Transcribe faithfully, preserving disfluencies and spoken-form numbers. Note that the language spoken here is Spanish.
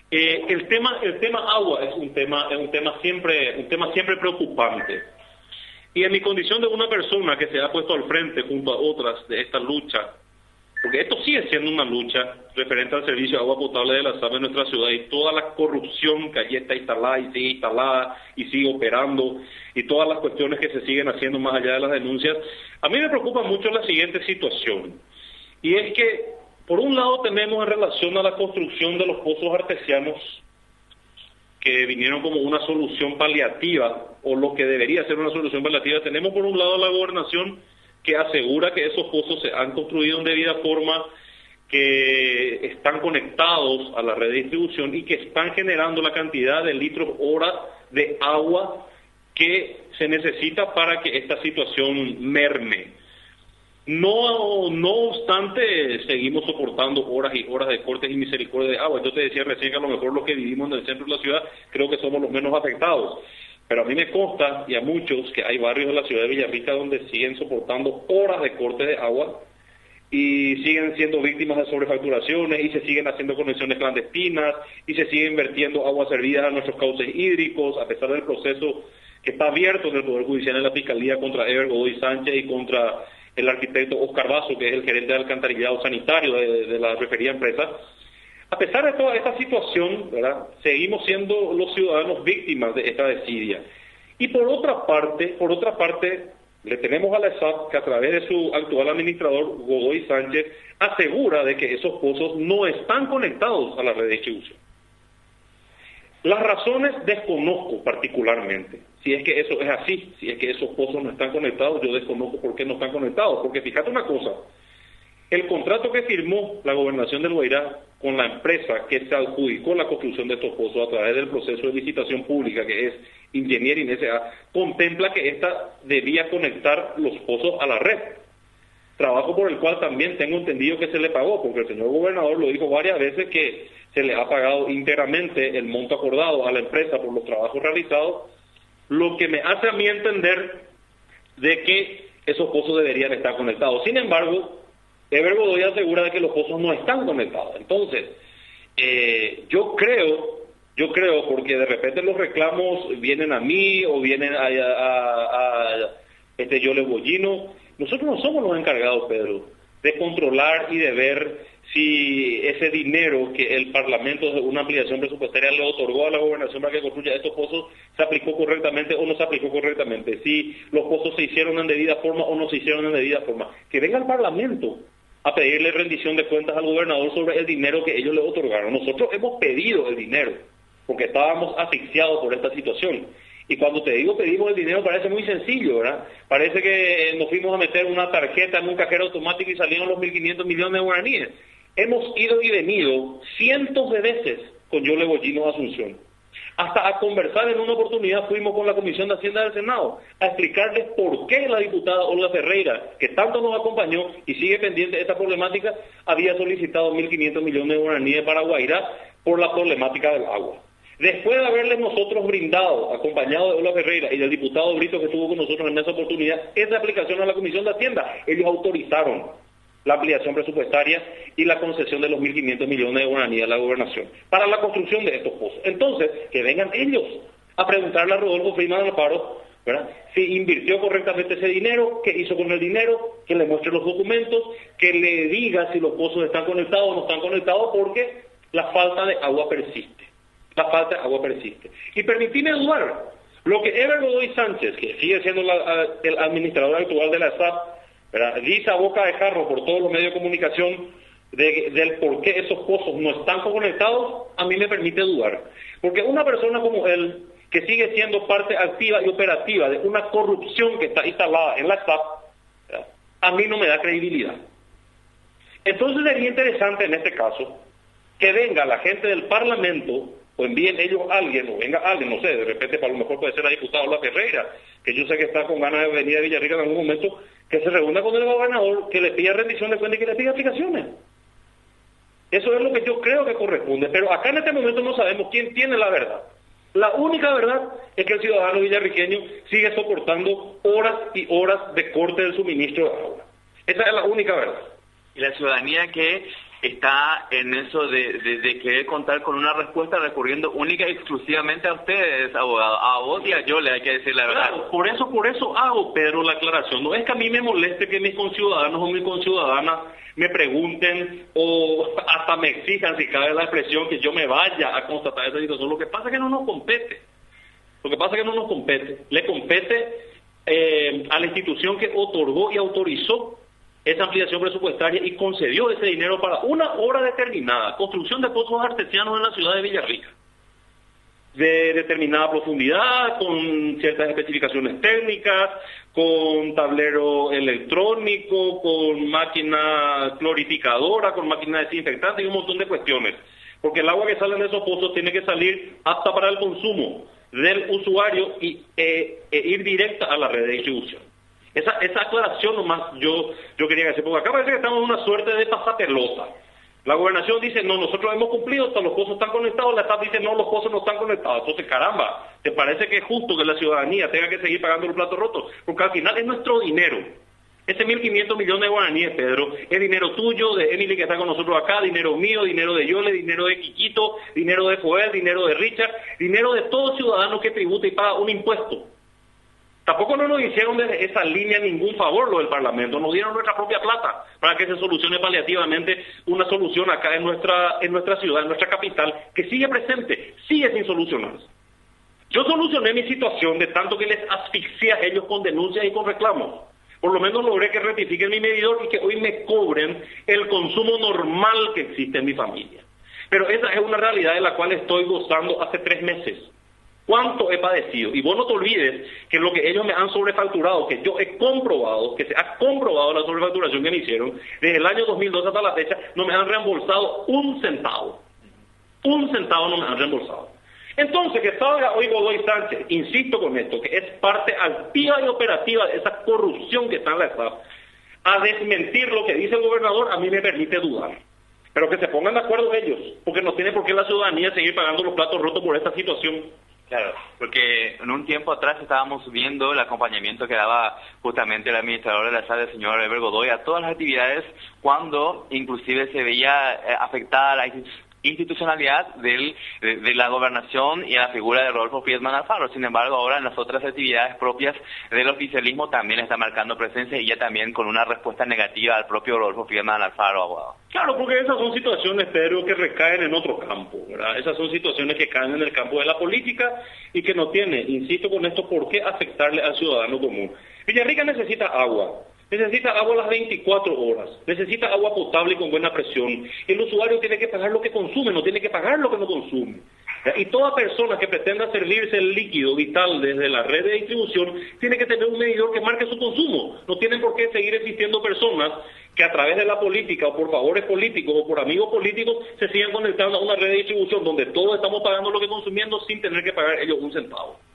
Eh, el tema, el tema agua es un tema, es un tema siempre, un tema siempre preocupante. Y en mi condición de una persona que se ha puesto al frente junto a otras de esta lucha, porque esto sigue siendo una lucha referente al servicio de agua potable de la S A B en nuestra ciudad y toda la corrupción que allí está instalada y sigue instalada y sigue operando y todas las cuestiones que se siguen haciendo más allá de las denuncias, a mí me preocupa mucho la siguiente situación. Y es que, por un lado, tenemos en relación a la construcción de los pozos artesianos que vinieron como una solución paliativa, o lo que debería ser una solución paliativa. Tenemos por un lado la gobernación que asegura que esos pozos se han construido en debida forma, que están conectados a la red de distribución y que están generando la cantidad de litros hora de agua que se necesita para que esta situación merme. No, no obstante, seguimos soportando horas y horas de cortes y misericordia de agua. Yo te decía recién que a lo mejor los que vivimos en el centro de la ciudad creo que somos los menos afectados. Pero a mí me consta, y a muchos, que hay barrios de la ciudad de Villarrica donde siguen soportando horas de corte de agua y siguen siendo víctimas de sobrefacturaciones y se siguen haciendo conexiones clandestinas y se sigue invirtiendo agua servida a nuestros cauces hídricos, a pesar del proceso que está abierto en el Poder Judicial en la Fiscalía contra Ever Godoy Sánchez y contra el arquitecto Oscar Vaso, que es el gerente de alcantarillado sanitario de, de la referida empresa. A pesar de toda esta situación, ¿verdad?, seguimos siendo los ciudadanos víctimas de esta desidia. Y por otra parte, por otra parte, le tenemos a la S A B que a través de su actual administrador, Godoy Sánchez, asegura de que esos pozos no están conectados a la red de distribución. Las razones desconozco particularmente. Si es que eso es así, si es que esos pozos no están conectados, yo desconozco por qué no están conectados. Porque fíjate una cosa, el contrato que firmó la Gobernación del Guairá con la empresa que se adjudicó la construcción de estos pozos a través del proceso de licitación pública, que es Engineering S A, contempla que ésta debía conectar los pozos a la red. Trabajo por el cual también tengo entendido que se le pagó, porque el señor gobernador lo dijo varias veces que se le ha pagado íntegramente el monto acordado a la empresa por los trabajos realizados, lo que me hace a mí entender de que esos pozos deberían estar conectados. Sin embargo, Ever Godoy asegura de que los pozos no están conectados. Entonces, eh, yo creo, yo creo, porque de repente los reclamos vienen a mí o vienen a, a, a este Yole Bollino. Nosotros no somos los encargados, Pedro, de controlar y de ver si ese dinero que el Parlamento de una ampliación presupuestaria le otorgó a la gobernación para que construya estos pozos se aplicó correctamente o no se aplicó correctamente, si los pozos se hicieron en debida forma o no se hicieron en debida forma. Que venga el Parlamento a pedirle rendición de cuentas al gobernador sobre el dinero que ellos le otorgaron. Nosotros hemos pedido el dinero porque estábamos asfixiados por esta situación. Y cuando te digo pedimos el dinero parece muy sencillo, ¿verdad? Parece que nos fuimos a meter una tarjeta en un cajero automático y salieron los mil quinientos millones de guaraníes. Hemos ido y venido cientos de veces con Yole Bollino a Asunción. Hasta a conversar en una oportunidad fuimos con la Comisión de Hacienda del Senado a explicarles por qué la diputada Olga Ferreira, que tanto nos acompañó y sigue pendiente de esta problemática, había solicitado mil quinientos millones de guaraníes para Guairá por la problemática del agua. Después de haberles nosotros brindado, acompañado de Olga Ferreira y del diputado Brito que estuvo con nosotros en esa oportunidad, esa aplicación a la Comisión de Hacienda, ellos autorizaron la ampliación presupuestaria y la concesión de los mil quinientos millones de guaraníes a la gobernación para la construcción de estos pozos. Entonces, que vengan ellos a preguntarle a Rodolfo Freeman Alfaro, ¿verdad?, si invirtió correctamente ese dinero, qué hizo con el dinero, que le muestre los documentos, que le diga si los pozos están conectados o no están conectados, porque la falta de agua persiste. La falta de agua persiste. Y permitime dudar, lo que Ever Godoy Sánchez, que sigue siendo la, el administrador actual de la S A B, ¿verdad?, dice a boca de jarro por todos los medios de comunicación de, del por qué esos pozos no están conectados, a mí me permite dudar. Porque una persona como él, que sigue siendo parte activa y operativa de una corrupción que está instalada en la S A B, ¿verdad?, a mí no me da credibilidad. Entonces sería interesante en este caso que venga la gente del Parlamento, o envíen ellos a alguien, o venga alguien, no sé, de repente para lo mejor puede ser la diputada Olga Ferreira, que yo sé que está con ganas de venir a Villarrica en algún momento, que se reúna con el gobernador, que le pida rendición de cuentas y que le pida aplicaciones. Eso es lo que yo creo que corresponde, pero acá en este momento no sabemos quién tiene la verdad. La única verdad es que el ciudadano villarriqueño sigue soportando horas y horas de corte del suministro de agua. Esa es la única verdad. Y la ciudadanía que está en eso de, de, de querer contar con una respuesta recurriendo única y exclusivamente a ustedes, abogado. A vos y a yo le hay que decir la verdad. Claro, por eso, por eso hago, Pedro, la aclaración. No es que a mí me moleste que mis conciudadanos o mis conciudadanas me pregunten o hasta me exijan, si cabe la expresión, que yo me vaya a constatar esa situación. Lo que pasa es que no nos compete. Lo que pasa es que no nos compete. Le compete eh, a la institución que otorgó y autorizó esa ampliación presupuestaria y concedió ese dinero para una obra determinada, construcción de pozos artesianos en la ciudad de Villarrica, de determinada profundidad, con ciertas especificaciones técnicas, con tablero electrónico, con máquina clorificadora, con máquina desinfectante y un montón de cuestiones. Porque el agua que sale de esos pozos tiene que salir apta para el consumo del usuario y eh, e ir directa a la red de distribución. Esa, esa aclaración nomás yo, yo quería hacer, porque acá parece que estamos en una suerte de pasapelota. La gobernación dice, no, nosotros hemos cumplido, hasta los pozos están conectados, la estatal dice, no, los pozos no están conectados. Entonces, caramba, ¿te parece que es justo que la ciudadanía tenga que seguir pagando los platos rotos? Porque al final es nuestro dinero. Ese mil quinientos millones de guaraníes, Pedro, es dinero tuyo, de Emily que está con nosotros acá, dinero mío, dinero de Yole, dinero de Quiquito, dinero de Joel, dinero de Richard, dinero de todo ciudadano que tributa y paga un impuesto. Tampoco no nos hicieron desde esa línea ningún favor lo del Parlamento, nos dieron nuestra propia plata para que se solucione paliativamente una solución acá en nuestra, en nuestra ciudad, en nuestra capital, que sigue presente, sigue sin solucionarse. Yo solucioné mi situación de tanto que les asfixié a ellos con denuncias y con reclamos. Por lo menos logré que rectifiquen mi medidor y que hoy me cobren el consumo normal que existe en mi familia. Pero esa es una realidad de la cual estoy gozando hace tres meses. ¿Cuánto he padecido? Y vos no te olvides que lo que ellos me han sobrefacturado, que yo he comprobado, que se ha comprobado la sobrefacturación que me hicieron, desde el año dos mil doce hasta la fecha, no me han reembolsado un centavo. Un centavo no me han reembolsado. Entonces, que salga hoy Godoy Sánchez, insisto con esto, que es parte activa y operativa de esa corrupción que está en la S A P, a desmentir lo que dice el gobernador, a mí me permite dudar. Pero que se pongan de acuerdo ellos, porque no tiene por qué la ciudadanía seguir pagando los platos rotos por esta situación. Claro, porque en un tiempo atrás estábamos viendo el acompañamiento que daba justamente el administrador de la S A D, el señor Eber Godoy, a todas las actividades, cuando inclusive se veía eh, afectada la institucionalidad del, de, de la gobernación y a la figura de Rodolfo Friedman Alfaro. Sin embargo, ahora en las otras actividades propias del oficialismo también está marcando presencia y ya también con una respuesta negativa al propio Rodolfo Friedman Alfaro, abogado. Claro, porque esas son situaciones, Pedro, que recaen en otro campo, ¿verdad? Esas son situaciones que caen en el campo de la política y que no tiene, insisto con esto, por qué afectarle al ciudadano común. Villarrica necesita agua. Necesita agua las veinticuatro horas, necesita agua potable y con buena presión. El usuario tiene que pagar lo que consume, no tiene que pagar lo que no consume. Y toda persona que pretenda servirse el líquido vital desde la red de distribución tiene que tener un medidor que marque su consumo. No tienen por qué seguir existiendo personas que a través de la política o por favores políticos o por amigos políticos se sigan conectando a una red de distribución donde todos estamos pagando lo que consumiendo sin tener que pagar ellos un centavo.